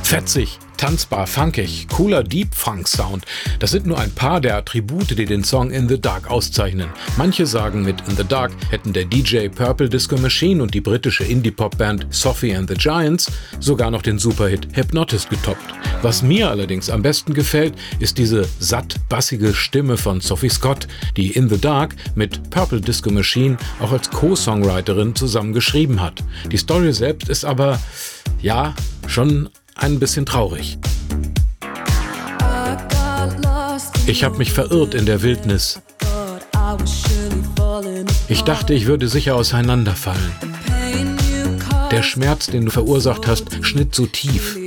Fetzig, tanzbar, funkig, cooler Deep-Funk-Sound. Das sind nur ein paar der Attribute, die den Song In the Dark auszeichnen. Manche sagen, mit In the Dark hätten der DJ Purple Disco Machine und die britische Indie-Pop-Band Sophie and the Giants sogar noch den Superhit Hypnotist getoppt. Was mir allerdings am besten gefällt, ist diese satt bassige Stimme von Sophie Scott, die In the Dark mit Purple Disco Machine auch als Co-Songwriterin zusammen geschrieben hat. Die Story selbst ist aber, ja, schon ein bisschen traurig. Ich habe mich verirrt in der Wildnis. Ich dachte, ich würde sicher auseinanderfallen. Der Schmerz, den du verursacht hast, schnitt so tief.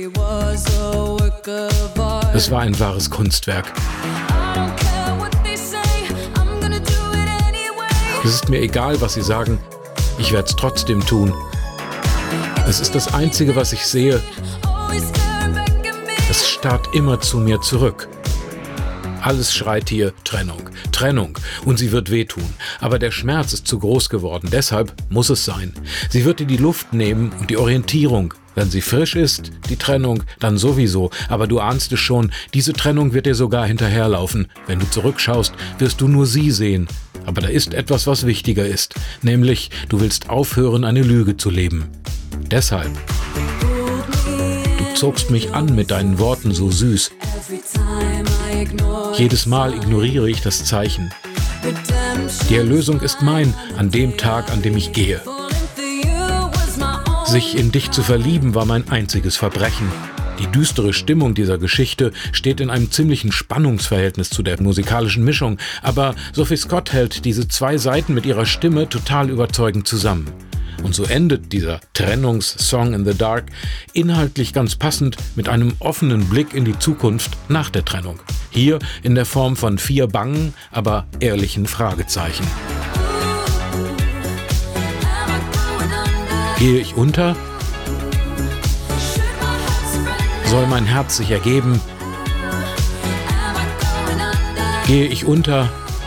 Es war ein wahres Kunstwerk. Es ist mir egal, was sie sagen. Ich werde es trotzdem tun. Es ist das Einzige, was ich sehe. Es starrt immer zu mir zurück. Alles schreit hier Trennung, Trennung, und sie wird wehtun. Aber der Schmerz ist zu groß geworden, deshalb muss es sein. Sie wird dir die Luft nehmen und die Orientierung. Wenn sie frisch ist, die Trennung, dann sowieso. Aber du ahnst es schon, diese Trennung wird dir sogar hinterherlaufen. Wenn du zurückschaust, wirst du nur sie sehen. Aber da ist etwas, was wichtiger ist. Nämlich, du willst aufhören, eine Lüge zu leben. Deshalb. Du zogst mich an mit deinen Worten so süß. Jedes Mal ignoriere ich das Zeichen. Die Erlösung ist mein an dem Tag, an dem ich gehe. Sich in dich zu verlieben war mein einziges Verbrechen. Die düstere Stimmung dieser Geschichte steht in einem ziemlichen Spannungsverhältnis zu der musikalischen Mischung, aber Sophie Scott hält diese zwei Seiten mit ihrer Stimme total überzeugend zusammen. Und so endet dieser Trennungssong In the Dark inhaltlich ganz passend mit einem offenen Blick in die Zukunft nach der Trennung. Hier in der Form von 4 bangen, aber ehrlichen Fragezeichen. Gehe ich unter? Soll mein Herz sich ergeben? Gehe ich unter?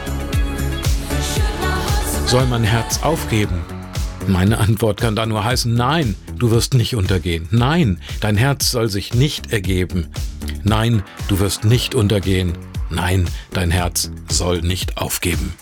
Soll mein Herz aufgeben? Meine Antwort kann da nur heißen, nein, du wirst nicht untergehen. Nein, dein Herz soll sich nicht ergeben. Nein, du wirst nicht untergehen. Nein, dein Herz soll nicht aufgeben.